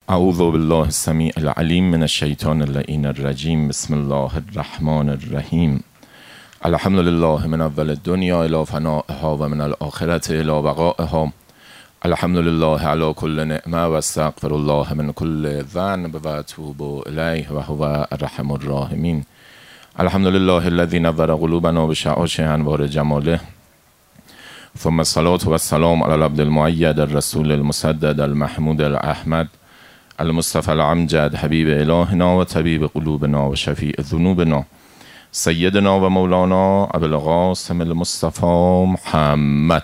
اعوذ بالله السمیع العلیم من الشیطان اللعین الرجیم. بسم الله الرحمن الرحیم. الحمد لله من اول الدنیا الی فنائها و من الاخرة الی بقائها. الحمد لله علی کل نعمه و استغفر الله من کل ذنب و اتوب الیه و هو ارحم الراحمین. الحمد لله الذی نور قلوبنا بشعاع انوار جماله. ثم الصلاة والسلام على العبد المؤید الرسول المسدد المحمود الاحمد المصطفى الامجد حبیب الهنا و طبیب قلوبنا و شفیع ذنوبنا سیدنا و مولانا ابو القاسم المصطفى محمد.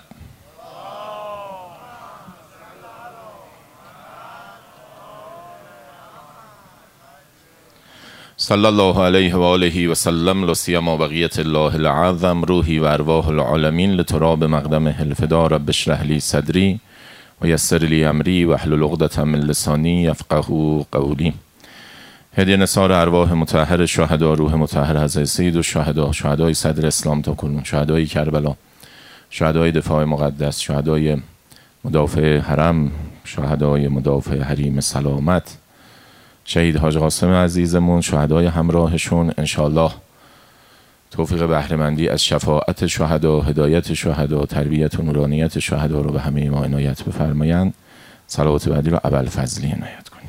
صلی الله علیه و آله و سلم. لسیما بقیت الله العظم روحی و ارواح العالمین لتراب مقدم الفدا. رب اشرح لی صدری و یسر لی امری و احلل عقدة من لسانی یفقهوا قولی. هدیه نثار ارواح مطهر شهدا، روح مطهر حضرت سید الشهدا، شهدای صدر اسلام تا کنون، شهدای کربلا، شهدای دفاع مقدس، شهدای مدافع حرم، شهدای مدافع حریم سلامت، شهید حاج قاسم عزیزمون، شهدای همراهشون. انشاءالله توفیق بهره‌مندی از شفاعت شهدا، هدایت شهدا، تربیت و نورانیت شهدا رو به همه ما عنایت بفرمایند. صلوات بعدی رو ابوالفضلی عنایت کنیم.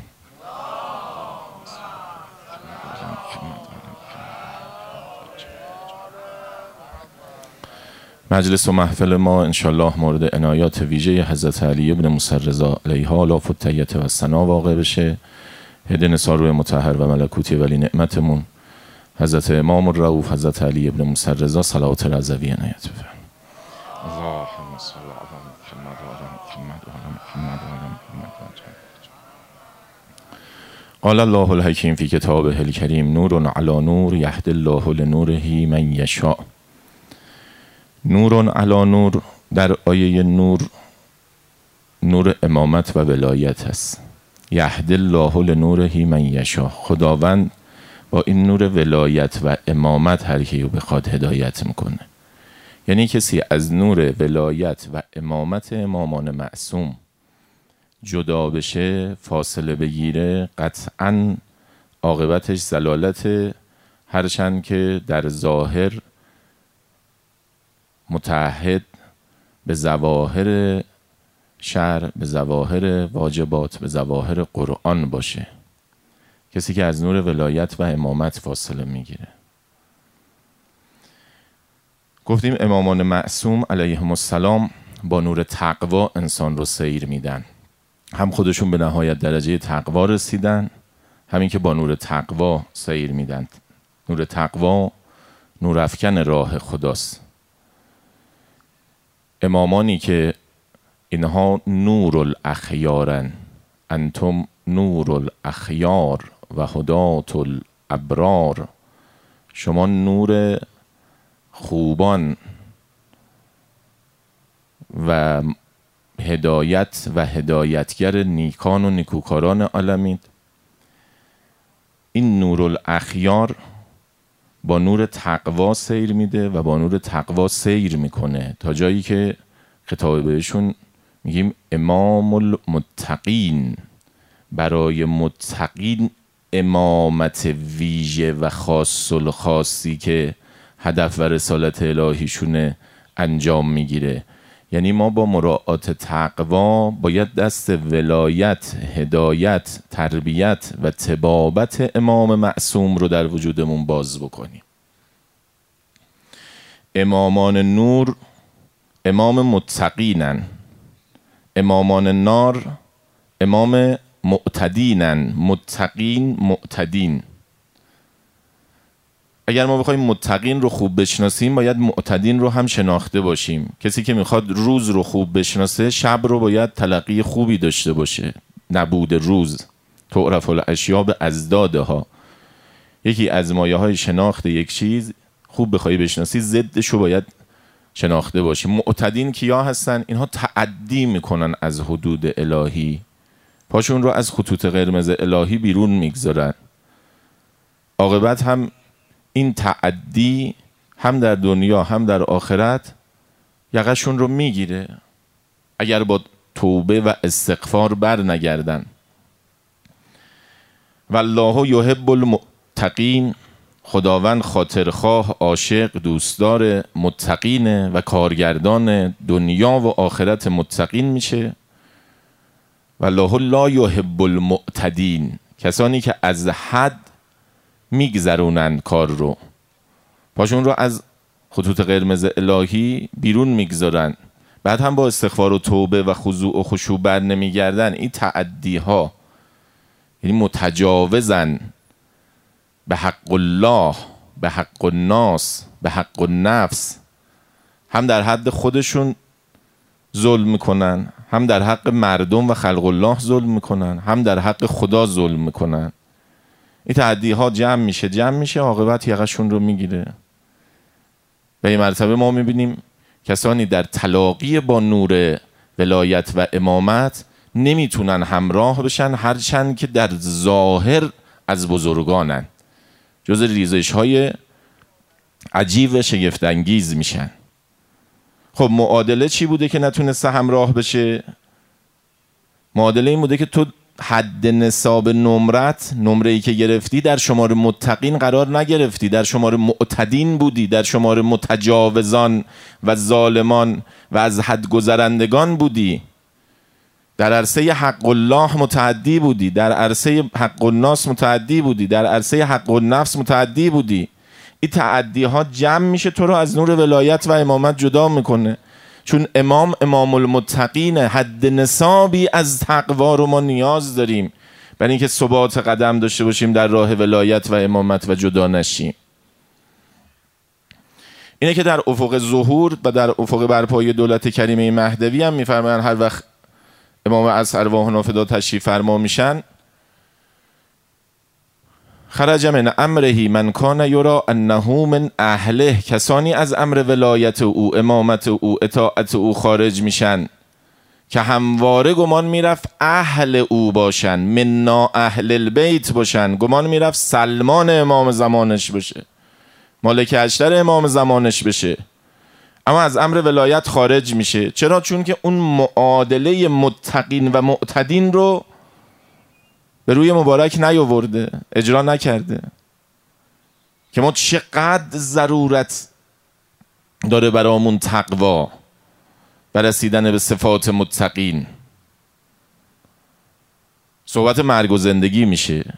مجلس و محفل ما انشاءالله مورد عنایات ویژه حضرت علی ابن موسی رضا علیه آلاف التحیة و الثنا واقع بشه. هدیه نثار روح مطهر و ملکوتی ولی نعمتمون حضرت امام الرؤوف حضرت علی ابن موسی رضا صلوات رضوی عنایت بفرمایید. اللهم صل علی محمد و علی محمد و علی محمد و علی محمد. قال الله الحکیم فی کتابه الکریم نور علی نور یهدی الله لنوره من یشاء. نور علی نور در آیه نور، نور امامت و ولایت است. یهدی الله لنوره من یشاء، خداوند با این نور ولایت و امامت هر کی رو بخواد هدایت میکنه. یعنی کسی از نور ولایت و امامت امامان معصوم جدا بشه، فاصله بگیره، قطعاً عاقبتش ضلالت، هرچند که در ظاهر متعهد به ظواهر شرع، به ظواهر واجبات، به ظواهر قرآن باشه. کسی که از نور ولایت و امامت فاصله میگیره. گفتیم امامان معصوم علیهم السلام با نور تقوا انسان رو سیر میدن. هم خودشون به نهایت درجه تقوا رسیدن، همین که با نور تقوا سیر میدن. نور تقوا نور افکن راه خداست. امامانی که اینها نور الاخیارن، انتم نور الاخیار و هدات الابرار، شما نور خوبان و هدایت و هدایتگر نیکان و نیکوکاران عالمید. این نور الاخیار با نور تقوا سیر میده و با نور تقوا سیر میکنه تا جایی که خطاب بهشون میگیم امام المتقین. برای متقین امامت ویژه و خاص الخاصی که هدف و رسالت الهیشونه انجام میگیره. یعنی ما با مراعات تقوا باید دست ولایت، هدایت، تربیت و طبابت امام معصوم رو در وجودمون باز بکنیم. امامان نور امام متقینن، امامان نار امام معتدینن. متقین معتدین. اگر ما بخوایم متقین رو خوب بشناسیم باید معتدین رو هم شناخته باشیم. کسی که میخواد روز رو خوب بشناسه شب رو باید تلقی خوبی داشته باشه. نبود روز تعرف الاشیاء بازدادها. یکی از مایه های شناخت یک چیز خوب بخوای بشناسی ضدش رو باید شناخته باشیم. معتدین کیا هستن؟ اینها تعدی میکنن از حدود الهی، پاشون رو از خطوط قرمز الهی بیرون میگذارن. عاقبت هم این تعدی هم در دنیا هم در آخرت یقشون رو میگیره اگر با توبه و استغفار بر نگردن. والله یحب المتقین، خداوند خاطرخواه، عاشق، دوستدار متقین و کارگردان دنیا و آخرت متقین میشه. والله لا یحب المعتدین، کسانی که از حد میگذرونن کار رو، پاشون رو از خطوط قرمز الهی بیرون میگذارن، بعد هم با استغفار و توبه و خضوع و خشوع بر نمیگردن. این تعدی ها، یعنی متجاوزن به حق الله، به حق الناس، به حق النفس. هم در حد خودشون ظلم میکنن، هم در حق مردم و خلق الله ظلم میکنن، هم در حق خدا ظلم میکنن. این تعدی ها جمع میشه، عاقبت یقشون رو میگیره. به این مرتبه ما میبینیم کسانی در تلاقی با نور ولایت و امامت نمیتونن همراه بشن، هرچند که در ظاهر از بزرگانن، جز ریزش های عجیب و شگفت انگیز میشن. خب معادله چی بوده که نتونسته همراه بشه؟ معادله این بوده که تو حد نصاب نمره‌ای که گرفتی در شمار متقین قرار نگرفتی، در شمار معتدین بودی، در شمار متجاوزان و ظالمان و از حد گذرندگان بودی. در عرصه حق الله متعدی بودی، در عرصه حق الناس متعدی بودی، در عرصه حق النفس متعدی بودی. این تعدی ها جمع میشه تو رو از نور ولایت و امامت جدا میکنه. چون امام المتقین، حد نصابی از تقوا رو ما نیاز داریم برای اینکه ثبات قدم داشته باشیم در راه ولایت و امامت و جدا نشیم. اینه که در افق ظهور و در افق برپایی دولت کریمه مهدوی هم میفرمایند هر وقت امام از ارواحنا فدا تشریف فرما میشن، خرج من امره من کان یرا انه من اهله، کسانی از امر ولایت او، امامت او، اطاعت او خارج میشن که همواره گمان میرفت اهل او باشن، منا اهل البیت باشن، گمان میرفت سلمان امام زمانش بشه، مالک اشتر امام زمانش بشه، اما از امر ولایت خارج میشه. چرا؟ چون که اون معادله متقین و معتدین رو به روی مبارک نیاورده، اجرا نکرده. که ما چقدر ضرورت داره برامون تقوا و رسیدن به صفات متقین. صحبت مرگ و زندگی میشه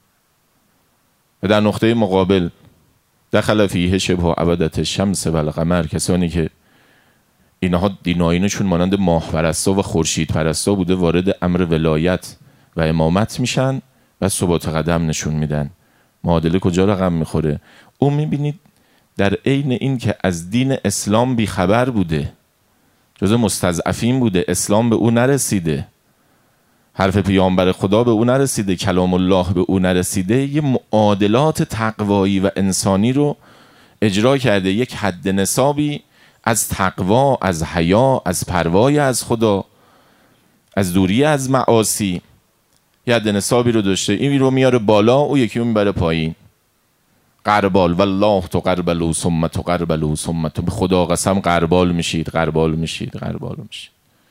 و در نقطه مقابل دخل فیه شبه عبدت الشمس و القمر، کسانی که اینها دیناینشون مانند ماه پرستا و خورشید پرستا بوده وارد امر ولایت و امامت میشن و ثبات قدم نشون میدن. معادله کجا رقم میخوره؟ او میبینید در عین این که از دین اسلام بیخبر بوده، جزء مستضعفین بوده، اسلام به او نرسیده، حرف پیامبر خدا به او نرسیده، کلام الله به او نرسیده، یه معادلات تقوایی و انسانی رو اجرا کرده، یک حد نصابی از تقوا، از حیا، از پروای از خدا، از دوری از معاصی، یه حد نصابی رو داشته. این رو میاره بالا، او یکی رو میبره پایین. قربال والله تو قربلو ثم تو قربلو ثم تو، به خدا قسم قربال میشید، قربال میشید، قربال میشید.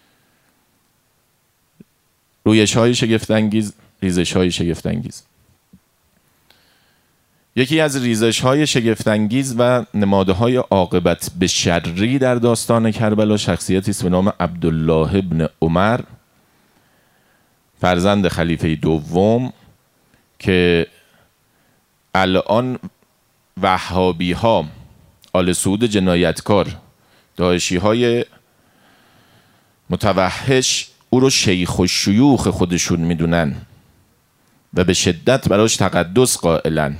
رویش های شگفت انگیز، ریزش های شگفت انگیز. یکی از ریزش های شگفت انگیز و نماده های عاقبت به شری در داستان کربلا شخصیتی است به نام عبدالله ابن عمر، فرزند خلیفه دوم، که الان وهابی ها، آل سعود جنایتکار، داعشی های متوحش او رو شیخ و شیوخ خودشون میدونن و به شدت براش تقدس قائلن.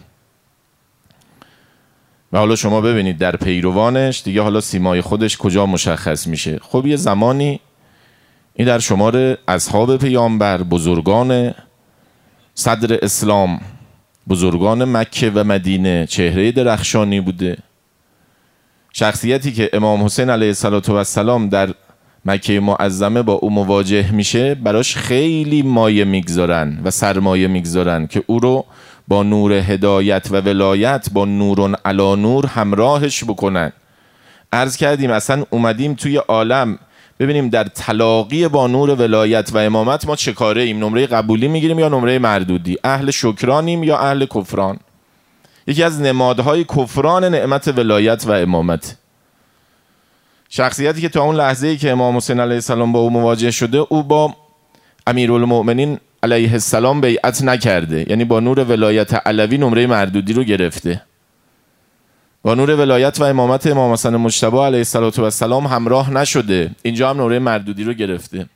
و حالا شما ببینید در پیروانش دیگه حالا سیمای خودش کجا مشخص میشه. خب یه زمانی این در شمار اصحاب پیامبر، بزرگان صدر اسلام، بزرگان مکه و مدینه، چهره درخشانی بوده. شخصیتی که امام حسین علیه السلام در مکه معظمه با او مواجه میشه، براش خیلی مایه میگذارن و سرمایه میگذارن که او رو با نور هدایت و ولایت، با نورون علا نور همراهش بکنن. عرض کردیم اصلا اومدیم توی عالم ببینیم در تلاقی با نور ولایت و امامت ما چه کاره ایم. نمره قبولی میگیریم یا نمره مردودی؟ اهل شکرانیم یا اهل کفران؟ یکی از نمادهای کفران نعمت ولایت و امامت. شخصیتی که تا اون لحظه‌ای که امام حسین علیه السلام با او مواجه شده، او با امیرالمؤمنین علیه السلام بیعت نکرده، یعنی با نور ولایت علوی نمره مردودی رو گرفته. با نور ولایت و امامت امام حسن مجتبی علیه السلام همراه نشده، اینجا هم نمره مردودی رو گرفته.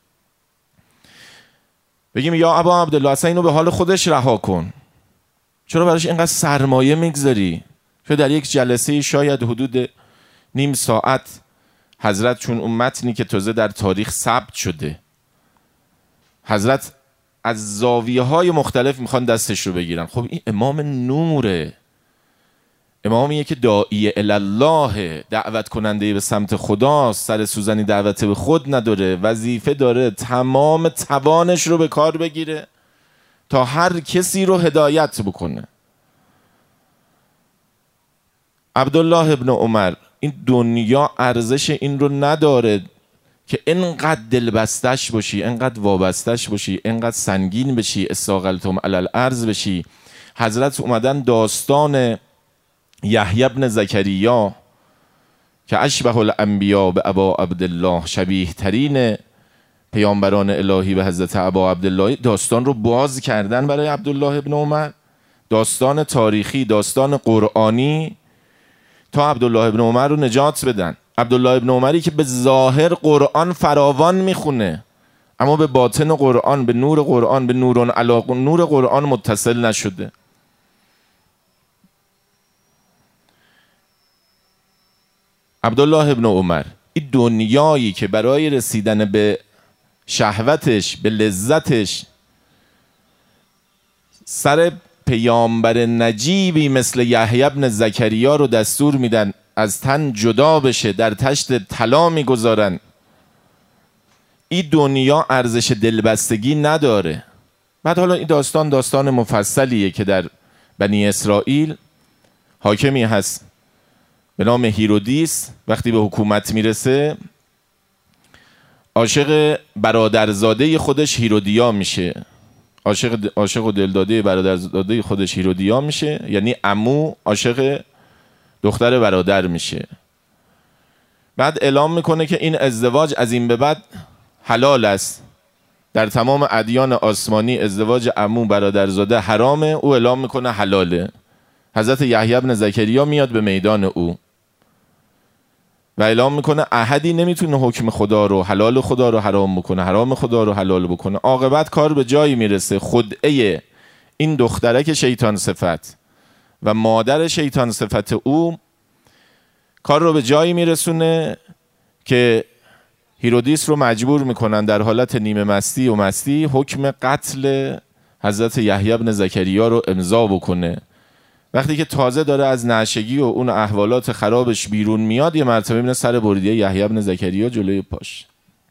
بگیم یا ابا عبدالله اصلا اینو به حال خودش رها کن، چرا براش اینقدر سرمایه میگذاری؟ چون در یک جلسه شاید حدود نیم ساعت حضرت، چون اون متنی که تازه در تاریخ ثبت شده، حضرت از زاویه های مختلف میخوان دستش رو بگیرن. خب این امام نوره، امامیه که داعی الله، دعوت کننده به سمت خداست، سر سوزنی دعوت به خود نداره، وظیفه داره تمام توانش رو به کار بگیره تا هر کسی رو هدایت بکنه. عبدالله ابن عمر، این دنیا ارزش این رو نداره که انقدر دلبستش باشی، انقدر وابستش باشی، انقدر سنگین بشی، استاقلتم علی الارض بشی. حضرت اومدن داستان یحیی بن زکریا که اشبه الانبیا به ابا عبدالله، شبیه ترین پیامبران الهی به حضرت ابا عبدالله، داستان رو باز کردن برای عبدالله ابن عمر، داستان تاریخی، داستان قرآنی، تا عبدالله ابن عمر رو نجات بدن. عبدالله ابن عمری که به ظاهر قرآن فراوان میخونه، اما به باطن قرآن، به نور قرآن، به نور قرآن متصل نشده. عبدالله ابن عمر، این دنیایی که برای رسیدن به شهوتش، به لذتش، سر پیامبر نجیبی مثل یحیی بن زکریا رو دستور میدن از تن جدا بشه، در تشت طلا میگذارن. این دنیا ارزش دلبستگی نداره. بعد حالا این داستان مفصلیه که در بنی اسرائیل حاکمی هست به نام هیرودیس، وقتی به حکومت میرسه عاشق برادرزاده خودش هیرودیا میشه، عاشق و دلداده برادرزاده خودش هیرودیا میشه، یعنی عمو عاشق دختر برادر میشه. بعد اعلام میکنه که این ازدواج از این به بعد حلال است. در تمام ادیان آسمانی ازدواج عمو برادرزاده حرامه، او اعلام میکنه حلاله. حضرت یحیی بن زکریا میاد به میدان او و اعلام میکنه احدی نمیتونه حکم خدا رو، حلال خدا رو حرام بکنه، حرام خدا رو حلال بکنه. عاقبت کار به جایی میرسه، خدعه این دخترک شیطان صفت و مادر شیطان صفت او کار رو به جایی میرسونه که هیرودیس رو مجبور میکنن در حالت نیمه مستی و مستی حکم قتل حضرت یحیی بن زکریا رو امضا بکنه. وقتی که تازه داره از نعشگی و اون احوالات خرابش بیرون میاد، یه مرتبه میبینه سر بریده یحیی بن زکریا جلوی پاش،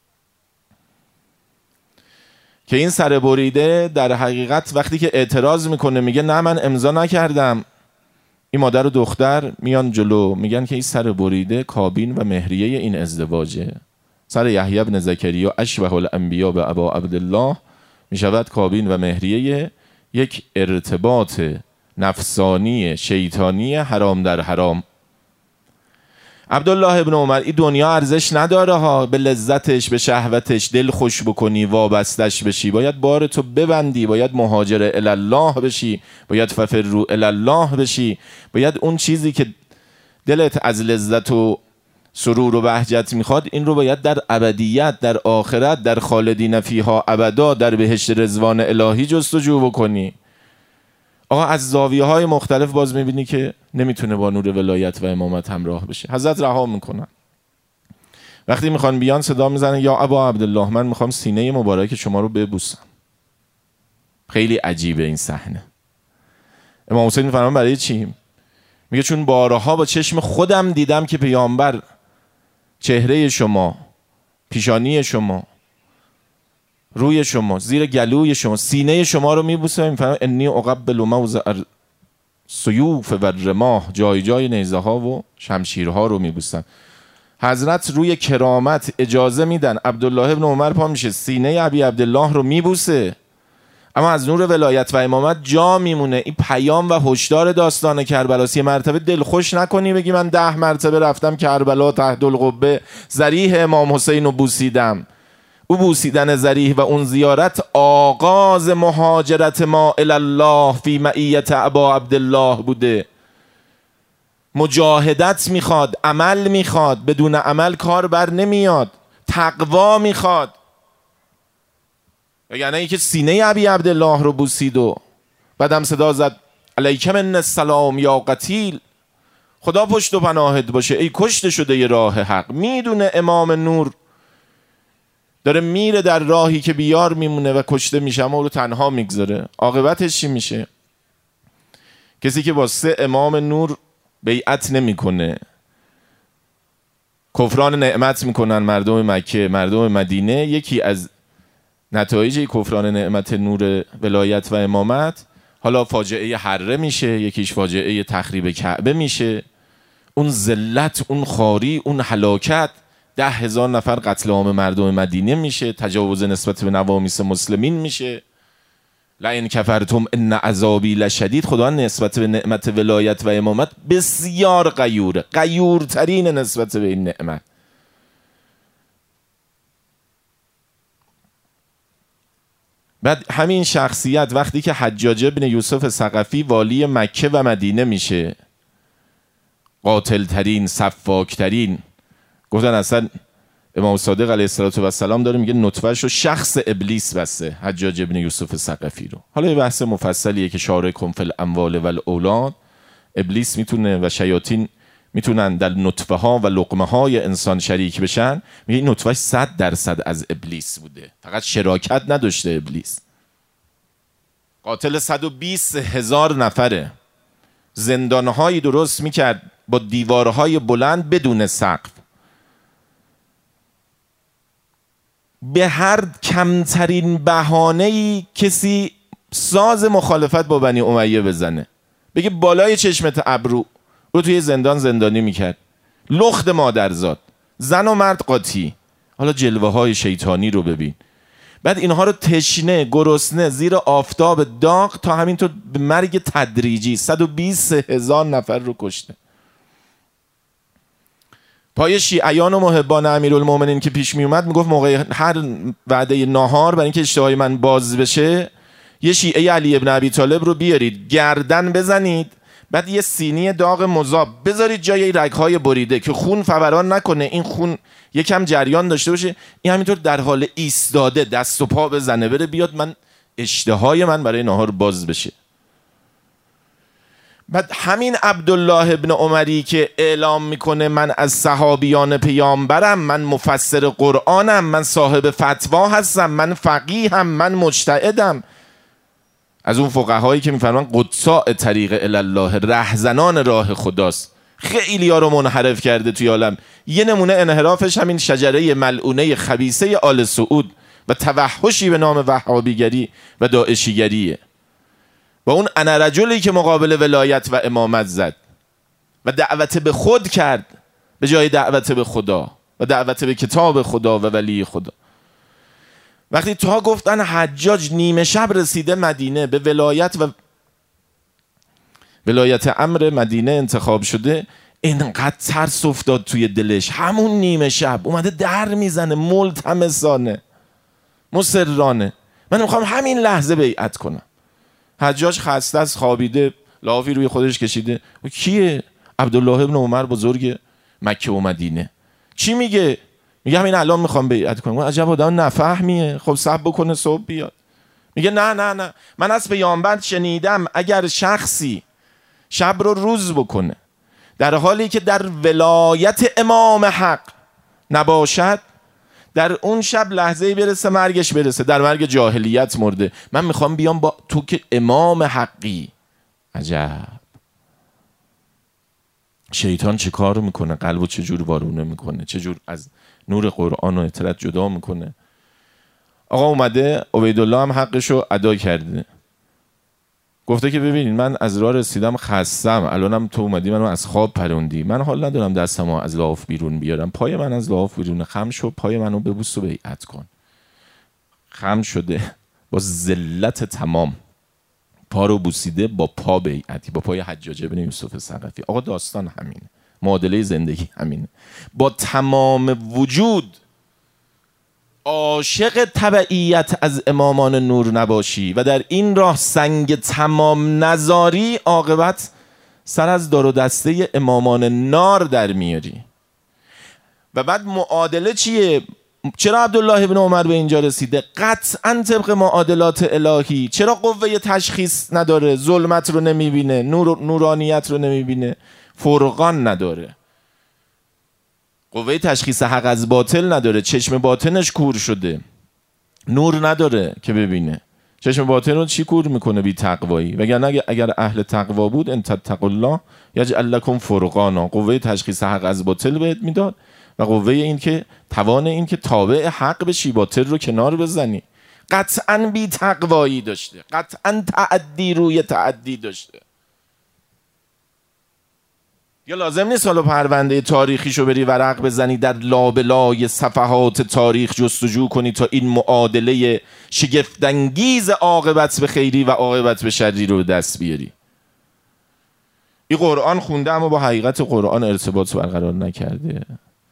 که این سر بریده در حقیقت وقتی که اعتراض میکنه میگه نه من امضا نکردم، این مادر و دختر میان جلو میگن که این سر بریده کابین و مهریه این ازدواجه. سر یحیی بن زکریا اشبه الانبیا به ابا عبدالله میشود کابین و مهریه یک ارتباط نفسانی شیطانی حرام در حرام. عبدالله ابن عمر، این دنیا ارزش نداره ها، به لذتش، به شهوتش دل خوش بکنی، وابستش بشی، باید بارتو ببندی، باید مهاجر الله بشی، باید ففروا الله بشی، باید اون چیزی که دلت از لذت و سرور و بهجت میخواد این رو باید در ابدیت، در آخرت، در خالدین فیها ابدا، در بهشت رضوان الهی جستجو بکنی. آقا از زاویه های مختلف باز میبینی که نمیتونه با نور ولایت و امامت همراه بشه. حضرت رها میکنن. وقتی میخوان بیان صدا میزنن یا ابا عبدالله من میخوام سینه مبارک شما رو ببوسم. خیلی عجیبه این صحنه. امام حسین میفرمان برای چی؟ میگه چون بارها با چشم خودم دیدم که پیامبر چهره شما، پیشانی شما، روی شما، زیر گلوی شما، سینه شما رو میبوسه. میفرماید انی اقبل موضع السیوف و الرماح، جای جای نیزه ها و شمشیرها رو میبوسن. حضرت روی کرامت اجازه میدن عبدالله ابن عمر پا میشه سینه ابی عبدالله رو میبوسه، اما از نور ولایت و امامت جا میمونه. این پیام و هشدار داستان کربلاست. یه مرتبه دلخوش نکنی بگی من 10 مرتبه رفتم کربلا تحت القبه ذریح امام حسین رو بوسیدم. او بوسیدن ذریح و اون زیارت آغاز مهاجرت ما الی الله فی معیت ابا عبدالله بوده. مجاهدت میخواد، عمل میخواد، بدون عمل کار بر نمیاد، تقوا میخواد. یعنی اینکه سینه ابی عبدالله رو بوسید و بعدم صدا زد علیکم من السلام یا قتیل، خدا پشت و پناهت باشه ای کشته شده ی راه حق. میدونه امام نور داره میره در راهی که بیار میمونه و کشته میشه، اما او رو تنها میگذاره. عاقبتش چی میشه؟ کسی که با 3 امام نور بیعت نمیکنه، کفران نعمت میکنن مردم مکه، مردم مدینه. یکی از نتایج کفران نعمت نور ولایت و امامت حالا فاجعه حره میشه، یکیش فاجعه تخریب کعبه میشه. اون ذلت، اون خواری، اون هلاکت، 10,000 نفر قتل عام مردم مدینه میشه، تجاوز نسبت به نوامیس مسلمین میشه. لئن کفرتم ان عذابی لشدید. خدا نسبت به نعمت ولایت و امامت بسیار غیوره، غیورترین نسبت به این نعمت. بعد همین شخصیت وقتی که حجاج ابن یوسف ثقفی والی مکه و مدینه میشه، قاتل ترین، سفاک ترین، گفتن اصلا امام صادق علیه السلام داره میگه نطفه‌ش رو شخص ابلیس بسته، حجاج ابن یوسف ثقفی رو. حالا یه بحث مفصلیه که شارکم فی الاموال و الاولاد، ابلیس میتونه و شیاطین میتونن در نطفه ها و لقمه های انسان شریک بشن. میگه این نطفه‌اش 100% از ابلیس بوده، فقط شراکت نداشته ابلیس. قاتل 120,000 نفره، زندانهایی درست میکرد با دیوارهای بلند بدون سقف. به هر کمترین بهانه‌ای کسی ساز مخالفت با بنی امیه بزنه، بگه بالای چشمت ابرو، رو توی زندان زندانی میکرد. لخت مادرزاد، زن و مرد قاطی. حالا جلوه های شیطانی رو ببین. بعد اینها رو تشنه، گرسنه، زیر آفتاب داغ تا همینطور به مرگ تدریجی 120,000 نفر رو کشته. پای شیعیان و محبان امیرالمومنین که پیش می اومد میگفت موقع هر وعده ناهار برای اینکه اشتهای من باز بشه، یه شیعه علی ابن ابی طالب رو بیارید، گردن بزنید، بعد یه سینی داغ مذاب بذارید جای رگ‌های بریده که خون فوران نکنه، این خون یکم جریان داشته باشه. این همینطور در حال ایستاده دست و پا بزنه بره بیاد من اشتهای من برای ناهار باز بشه. بعد همین عبدالله ابن عمری که اعلام میکنه من از صحابیان پیامبرم، من مفسر قرآنم، من صاحب فتوا هستم، من فقیهم، من مجتهدم، از اون فقهایی که میفرمان قدساء طریق الله، رهزنان راه خداست، خیلی ها رو منحرف کرده توی عالم. یه نمونه انحرافش همین شجره ملعونه خبیثه آل سعود و توحشی به نام وهابیگری و داعشیگریه، و اون انا رجلی که مقابل ولایت و امامت زد و دعوت به خود کرد به جای دعوت به خدا و دعوت به کتاب خدا و ولی خدا. وقتی تا گفتن حجاج نیمه شب رسیده مدینه، به ولایت امر مدینه انتخاب شده، اینقدر ترس افتاد توی دلش. همون نیمه شب اومده در میزنه ملتمسانه، مصرانه، من میخوام همین لحظه بیعت کنم. حجاج خسته از خوابیده، لافی روی خودش کشیده. کیه؟ عبدالله ابن عمر بزرگ مکه و مدینه. چی میگه؟ میگه همین الان میخوام بیعت کنم. عجب آدم نفهمیه، خب صبر بکنه صبح بیاد. میگه نه من از پیامبر شنیدم اگر شخصی شب رو روز بکنه در حالی که در ولایت امام حق نباشد، در اون شب لحظه‌ای برسه مرگش برسه، در مرگ جاهلیت مرده. من میخوام بیام با تو که امام حقی. عجب شیطان چه کار میکنه، قلبو چجور وارونه میکنه، چجور از نور قرآن و اطرت جدا میکنه. آقا اومده، عبیدالله هم حقشو ادا کرده، گفته که ببینید من از راه رسیدم خستم، الانم تو اومدی منو از خواب پروندی، من حال ندارم دستمو از لحاف بیرون بیارم، پای من از لحاف بیرون، خم شو، پای منو ببوس و بیعت کن. خم شده با ذلت تمام، پا رو بوسیده، با پا بیعتی، با پای حجاج بن یوسف ثقفی. آقا داستان همینه، معادله زندگی همینه. با تمام وجود عاشق تبعیت از امامان نور نباشی و در این راه سنگ تمام نزاری، عاقبت سر از دار و دسته امامان نار در میاری. و بعد معادله چیه؟ چرا عبدالله بن عمر به اینجا رسیده؟ قطعا طبق معادلات الهی. چرا قوه تشخیص نداره؟ ظلمت رو نمیبینه، نورانیت رو نمیبینه، فرقان نداره، قوه تشخیص حق از باطل نداره، چشم باطنش کور شده، نور نداره که ببینه. چشم باطن رو چی کور میکنه؟ بی تقوایی. وگرنه اگر اهل تقوا بود، ان تتقوا الله یجعل لکم فرقانا، قوه تشخیص حق از باطل بهت میداد و قوه این که توان این که تابع حق بشی، باطل رو کنار بزنی. قطعا بی تقوایی داشته، قطعا تعدی روی تعدی داشته. یا لازم نیست حالا پرونده تاریخیشو بری ورق بزنی، در لابلای صفحات تاریخ جستجو کنی تا این معادله شگفت‌انگیز عاقبت به خیری و عاقبت به شری رو دست بیاری. این قرآن خونده اما با حقیقت قرآن ارتباط برقرار نکرده.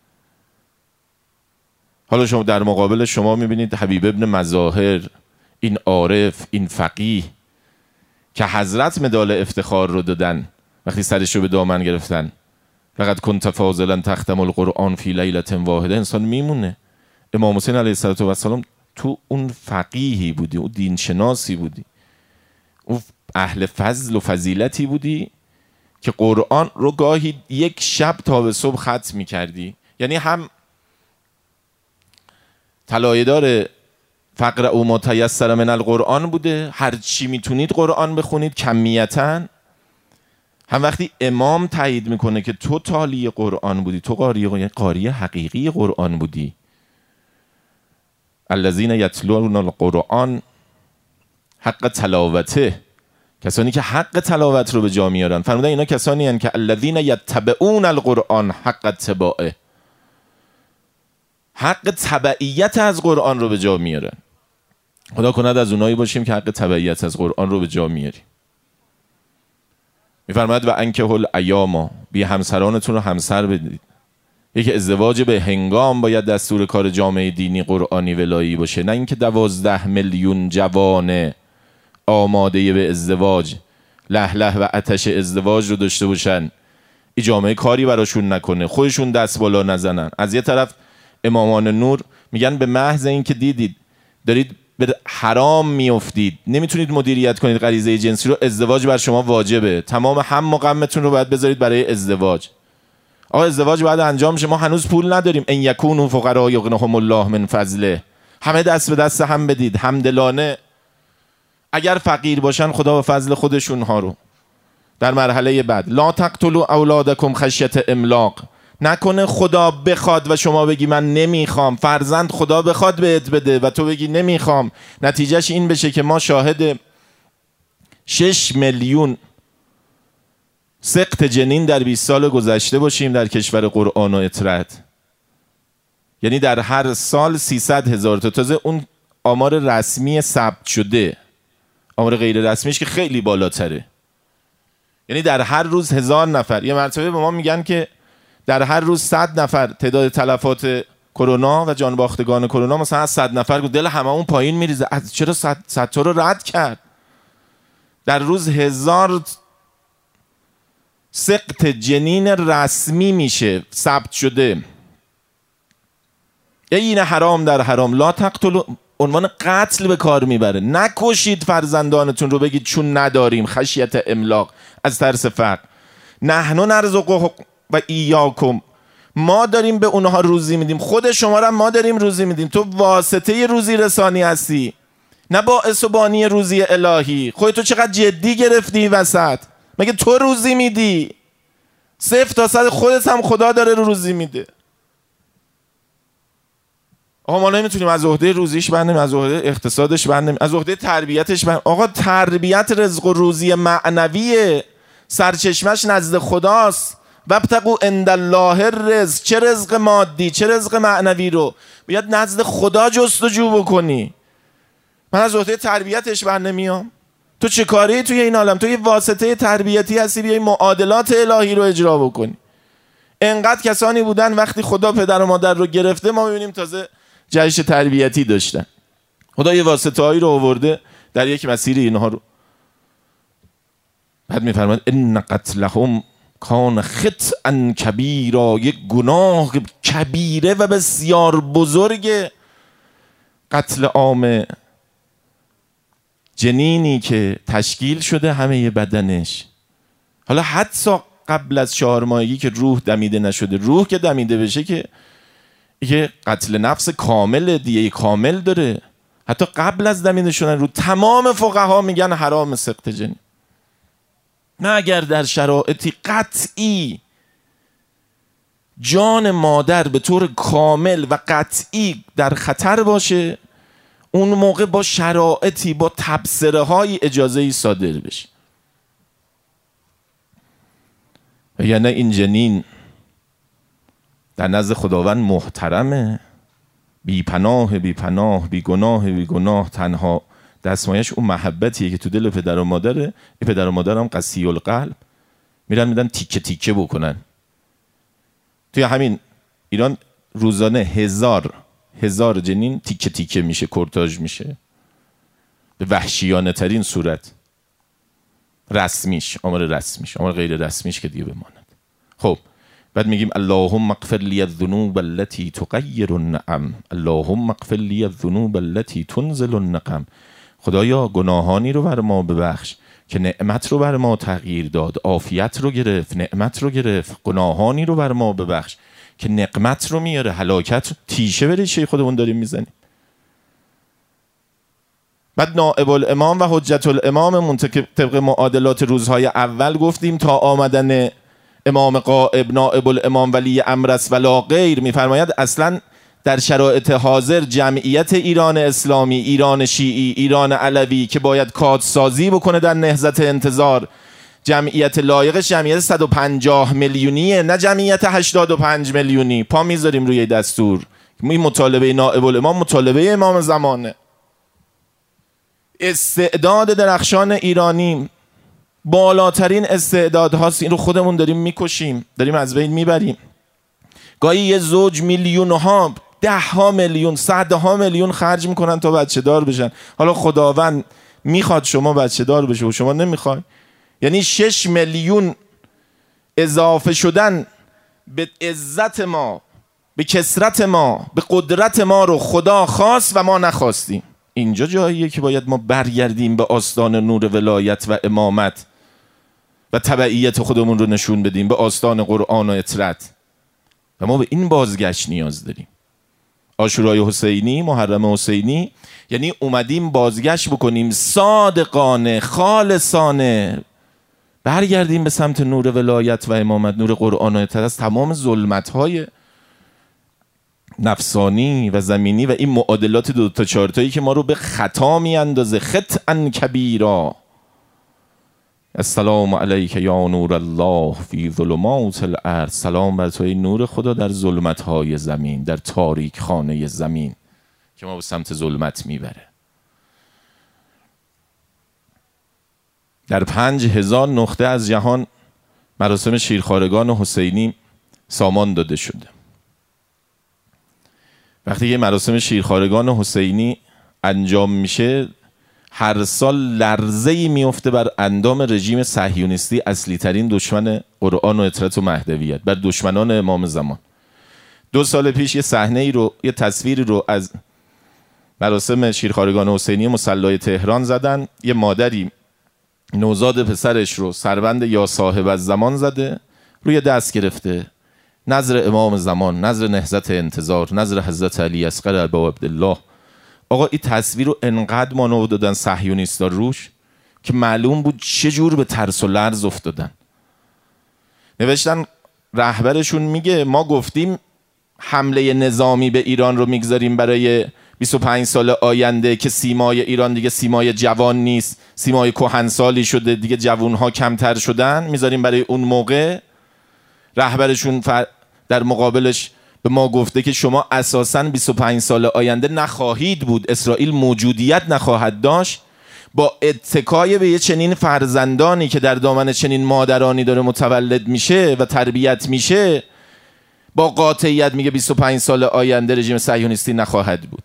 حالا شما در مقابل شما میبینید حبیب ابن مظاهر، این عارف، این فقیه که حضرت مدال افتخار رو دادن وقتی سرش رو به دامن گرفتن، لقد كنت فاضلا تختم القرآن فی لیلة واحده، انسان میمونه. امام حسین علیه السلام تو اون فقیهی بودی، اون دینشناسی بودی، اون اهل فضل و فضیلتی بودی که قرآن رو گاهی یک شب تا به صبح ختم میکردی. یعنی هم طلایه‌دار فقرأوا ما تیسر من القرآن بوده، هر چی میتونید قرآن بخونید کمیتاً، هم وقتی امام تایید میکنه که تو تالی قرآن بودی، تو قاری حقیقی قرآن بودی. الذین یتلون القرآن حق تلاوته، کسانی که حق تلاوت رو به جا میارن. فرمودن اینا کسانی هستند که الذین یتبعون القرآن حق اتباعه، حق تبعیت از قرآن رو به جا میارن. خدا کند از اونایی باشیم که حق تبعیت از قرآن رو به جا میاریم. میفرماید و انکحوا الایام، بی همسرانتون رو همسر بدید. یک ازدواج به هنگام باید دستور کار جامعه دینی قرآنی ولایی باشه، نه اینکه 12 میلیون جوان آماده به ازدواج لهله و آتش ازدواج رو داشته باشن، این جامعه کاری براشون نکنه، خودشون دست بالا نزنن. از یه طرف امامان نور میگن به محض اینکه دیدید دارید به حرام میافتید، نمیتونید مدیریت کنید غریزه جنسی رو، ازدواج بر شما واجبه، تمام هم و غمتون رو باید بذارید برای ازدواج. آقا ازدواج باید انجام شه، ما هنوز پول نداریم. ان یکونوا فقراء یغنیهم الله من فضله، همه دست به دست هم بدید همدلانه. اگر فقیر باشن خدا به فضل خودشون ها رو در مرحله بعد. لا تقتلوا اولادکم خشیة املاق، نکنه خدا بخواد و شما بگی من نمیخوام، فرزند خدا بخواد بهت بده و تو بگی نمیخوام، نتیجهش این بشه که ما شاهد 6 میلیون سقط جنین در 20 سال گذشته باشیم در کشور قرآن و اطرت. یعنی در هر سال 300,000 تا، تازه اون آمار رسمی ثبت شده، آمار غیر رسمیش که خیلی بالاتره. یعنی در هر روز 1000 نفر، یه مرتبه به ما میگن که در هر روز 100 نفر تعداد تلفات کرونا و جانباختگان کرونا مثلا از 100 نفر بود، دل هممون پایین میریزه. چرا 100 تا رو رد کرد؟ در روز 1000 سقط جنین رسمی میشه، ثبت شده. این حرام در حرام. لا تقتلوا، عنوان قتل به کار میبره. نکشید فرزندانتون رو بگید چون نداریم، خشیت املاق، از ترس فقر. نحن نرزقهم و ایاکم، ما داریم به اونها روزی میدیم، خود شما را ما داریم روزی میدیم. تو واسطه روزی رسانی هستی، نه باعث و بانی روزی الهی. خودتو چقدر جدی گرفتی وسط؟ مگه تو روزی میدی؟ 0 تا 100 خودت هم خدا داره روزی میده. آقا ما نمیتونیم از عهده روزیش بندیم، از عهده اقتصادش بندیم، از عهده تربیتش بندیم. آقا تربیت رزق و روزی معنویه، سرچشمش نزد خداست. وابتغوا عند الله الرزق. چه رزق مادی چه رزق معنوی رو باید نزد خدا جستجو بکنی. من از عهده تربیتش بر نمیام. تو چه کاری توی این عالم؟ تو یه واسطه تربیتی هستی، بیای معادلات الهی رو اجرا بکنی. انقدر کسانی بودن وقتی خدا پدر و مادر رو گرفته ما میبینیم تازه جهش تربیتی داشتن. خدا یه واسطه هایی رو آورده در یک مسیر اینها رو. بعد میفرماید ان قتلهم کان خطئا کبیرا، یک گناه کبیره و بسیار بزرگ، قتل عام جنینی که تشکیل شده همه بدنش. حالا حتی قبل از 4 ماهگی که روح دمیده نشده، روح که دمیده بشه که یه قتل نفس کامل، دیگه کامل داره. حتی قبل از دمیده شدن روح تمام فقها میگن حرام سقط جنین، نه اگر در شرایطی قطعی جان مادر به طور کامل و قطعی در خطر باشه، اون موقع با شرایطی با تبصره های اجازه‌ای صادر بشه. و یعنی این جنین در نزد خداوند محترمه، بی پناه بی پناه، بی گناه بی گناه، تنها دستمایش اون محبتیه که تو دل پدر و مادره. این پدر و مادر هم قسی القلب میرن میدن تیکه تیکه بکنن. توی همین ایران روزانه هزار جنین تیکه تیکه میشه، کرتاژ میشه به وحشیانه ترین صورت. رسمیش، آمار رسمیش، آمار غیر رسمیش که دیگه بماند. خب بعد میگیم اللهم اغفر لی الذنوب التي تغیر النعم، اللهم اغفر لی الذنوب التي تنزل النقم. خدایا گناهانی رو بر ما ببخش که نعمت رو بر ما تغییر داد، عافیت رو گرفت، نعمت رو گرفت. گناهانی رو بر ما ببخش که نقمت رو میاره، هلاکت. تیشه به ریشه خودمون داریم میزنیم. بعد نائب الامام و حجت الامام طبق معادلات روزهای اول گفتیم تا آمدن امام غائب نائب الامام ولی امر است ولا غیر. میفرماید اصلا در شرایط حاضر جمعیت ایران اسلامی، ایران شیعی، ایران علوی که باید کادسازی بکنه در نهضت انتظار، جمعیت لایقش جمعیت 150 میلیونیه، نه جمعیت 85 میلیونی. پا میذاریم روی دستور. این مطالبه نائب الامام مطالبه امام زمانه. استعداد درخشان ایرانی بالاترین استعداد هاست. این رو خودمون داریم میکشیم، داریم از بین میبریم. گاهی یه زوج میلیون ها، 10 میلیون، 100 میلیون خرج میکنن تا بچه دار بشن. حالا خداوند میخواد شما بچه دار بشه و شما نمیخوای. یعنی 6 میلیون اضافه شدن به عزت ما، به کثرت ما، به قدرت ما رو خدا خواست و ما نخواستیم. اینجا جاییه که باید ما برگردیم به آستان نور ولایت و امامت و تبعیت خودمون رو نشون بدیم، به آستان قرآن و اطرت. و ما به این بازگشت نیاز داریم. عاشورای حسینی، محرم حسینی، یعنی اومدیم بازگشت بکنیم صادقانه، خالصانه، برگردیم به سمت نور ولایت و امامت، نور قرآن و اطرت، از تمام ظلمت‌های نفسانی و زمینی و این معادلات 2 تا 4 تایی که ما رو به خطا میاندازه. خطئا کبیرا. السلام علیک یا نور الله فی ظلمات الارض. سلام بر توی نور خدا در ظلمت‌های زمین، در تاریک خانه زمین که ما به سمت ظلمت میبره. در 5000 نقطه از جهان مراسم شیرخوارگان حسینی سامان داده شده. وقتی یه مراسم شیرخوارگان حسینی انجام میشه، هر سال لرزه‌ای میفته بر اندام رژیم صهیونیستی، اصلی ترین دشمن قرآن و اطرت و مهدویت، بر دشمنان امام زمان. 2 سال پیش یه صحنه‌ای رو، یه تصویری رو از مراسم شیرخوارگان حسینی مصلی تهران زدن. یه مادری نوزاد پسرش رو سربند یا صاحب الزمان زده، روی دست گرفته، نظر امام زمان، نظر نهضت انتظار، نظر حضرت علی اصغر ابا عبدالله. آقا این تصویر رو انقدر مانور دادن صهیونیستا روش که معلوم بود چه جور به ترس و لرز افتادن. نوشتن رهبرشون میگه ما گفتیم حمله نظامی به ایران رو میگذاریم برای 25 سال آینده که سیمای ایران دیگه سیمای جوان نیست، سیمای کهنسالی شده، دیگه جوانها کمتر شدن، میذاریم برای اون موقع. رهبرشون در مقابلش به ما گفته که شما اساساً 25 سال آینده نخواهید بود، اسرائیل موجودیت نخواهد داشت. با اتکای به یه چنین فرزندانی که در دامن چنین مادرانی داره متولد میشه و تربیت میشه، با قاطعیت میگه 25 سال آینده رژیم صهیونیستی نخواهد بود.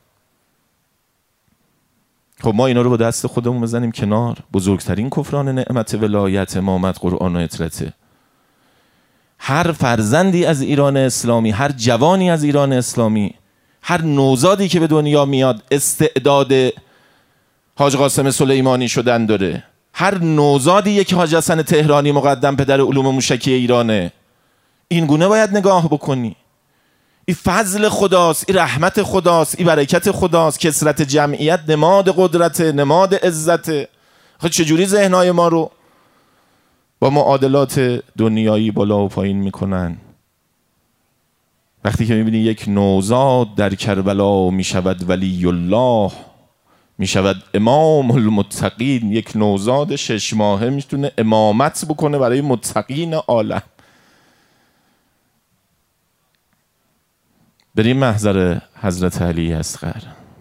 خب ما اینا رو با دست خودمون بزنیم کنار. بزرگترین کفران نعمت ولایت امامت قرآن و اطرته. هر فرزندی از ایران اسلامی، هر جوانی از ایران اسلامی، هر نوزادی که به دنیا میاد استعداد حاج قاسم سلیمانی شدن داره. هر نوزادی که حاج حسن تهرانی مقدم پدر علوم موشکی ایرانه. این گونه باید نگاه بکنی. این فضل خداست، این رحمت خداست، این برکت خداست. کثرت جمعیت نماد قدرت، نماد عزت. خب چجوری ذهنهای ما رو با معادلات دنیایی بالا و پایین میکنن؟ وقتی که میبینی یک نوزاد در کربلا میشود ولی الله، میشود امام المتقین، یک نوزاد 6 ماهه میتونه امامت بکنه برای متقین عالم. بریم محضر حضرت علی اصغر.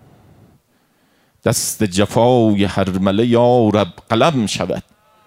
دست جفای هرمله یا رب قلم شود.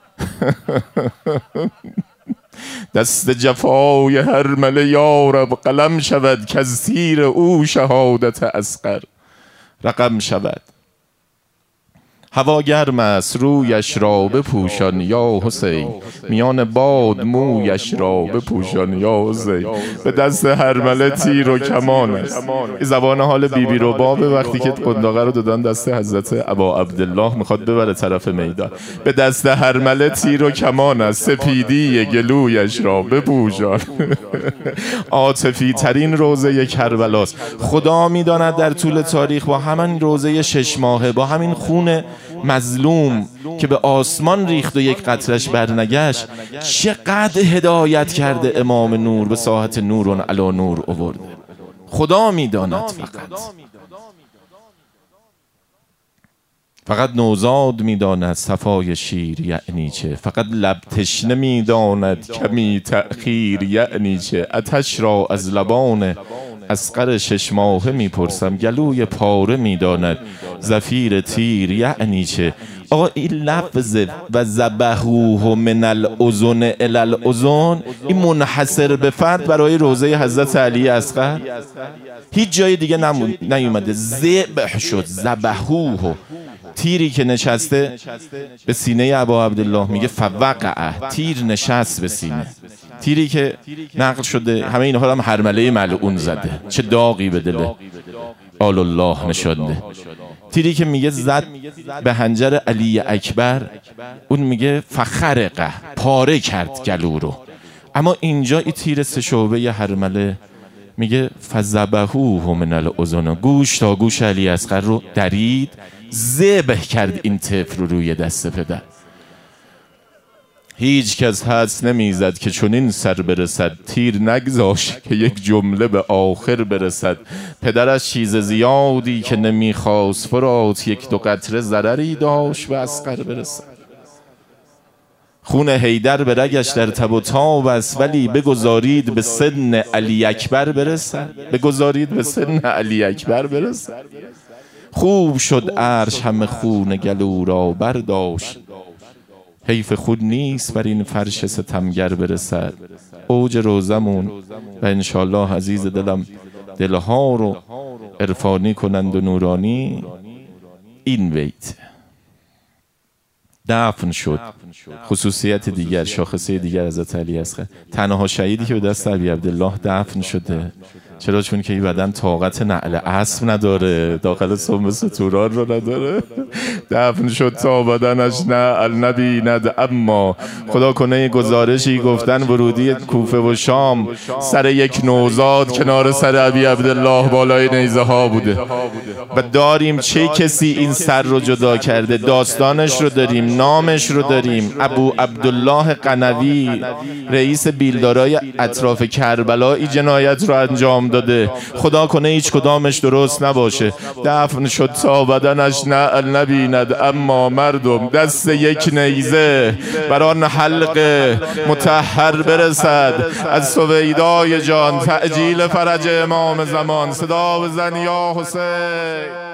دست جفای هرمله یا رب قلم شود، که از تیر او شهادت اصغر رقم شود. هوا گرم است رویش را بپوشان یا حسین، میان باد مویش را بپوشان یا حسین. به دست هرمله تیر و کمان است. این زبان حال بیبی ربابه وقتی که قنداقه رو دادن دست حضرت ابا عبدالله میخواد ببره طرف میدان. به دست هرمله تیر و کمان است، سپیدی گلویش را بپوشان. عاطفی ترین روزه کربلاست. خدا میداند در طول تاریخ با همین روزه 6 ماهه، با همین خون مظلوم که به آسمان ریخت و یک قطرش برنگشت، چقدر هدایت کرده امام نور، به ساحت نورون علی نور آورده. خدا میداند. فقط نوزاد میداند صفای شیر یعنی چه، فقط لب تشنه میداند کمی تأخیر یعنی چه. آتش را از لبان اصغر 6 ماهه میپرسم، گلوی پاره میداند زفیر تیر یعنی چه. آقا این لفظ و ذبحوه من الاذن الی الاذن، این منحصر به فرد برای روزه حضرت علی اصغر، هیچ جای دیگه نیومده. ذبح شد، ذبحوه. تیری که نشسته به سینه ابا عبدالله میگه فوقعه، تیر نشست به سینه. تیری که نقل شده همه اینها هم هرمله ملعون زده، چه داغی به دل آل الله نشانده. تیری که میگه زد به حنجر علی اکبر، اون میگه فخرقه، پاره کرد گلو رو. اما اینجا این تیر 3 شعبه هرمله میگه فذبحوه من الاذن، گوش تا گوش علی اصغر رو درید، ذبح کرد این طفل رو روی دست پدر. هیچ کس حدس نمیزد که چنین سر برسد، تیر نگذاشت که یک جمله به آخر برسد. پدرش چیز زیادی که نمیخواست، فرات 1-2 قطره ضرری داشت به اصغر برسد. خون حیدر به رگش در تب و تاب است، ولی بگذارید به سن علی اکبر برسد. بگذارید به سن علی اکبر برسد. خوب شد عرش همه خون گلو را برداشت، حیف خود نیست بر این فرش ستمگر برسد. اوج روزمون و انشالله عزیز دلم دلها رو عرفانی کنند و نورانی. این بیت دفن شد. خصوصیت دیگر، شاخصه دیگر حضرت علی اصغر، تنها شهیدی که به دست ابی عبدالله دفن شده. چرا؟ چون که این بدن طاقت نعل اسب نداره، داخل سم ستوران رو نداره. دفن شد تا بدنش نعل نبیند. اما خدا کنه گزارشی گفتن ورودی کوفه و شام سر یک نوزاد کنار سر ابی عبدالله بالای نیزه ها بوده و داریم چه کسی این سر رو جدا کرده. داستانش رو داریم، نامش رو داریم. ابو عبدالله قنوی رئیس بیلدارای اطراف کربلا این جنایت رو انجام انجام داده. خدا کنه هیچ کدامش درست نباشه. دفن شد تا بدنش نبیند، اما مردم دست یک نیزه بر آن حلق مطهر برسد. از سویدای جان تعجیل فرج امام زمان. صدا بزن یا حسین.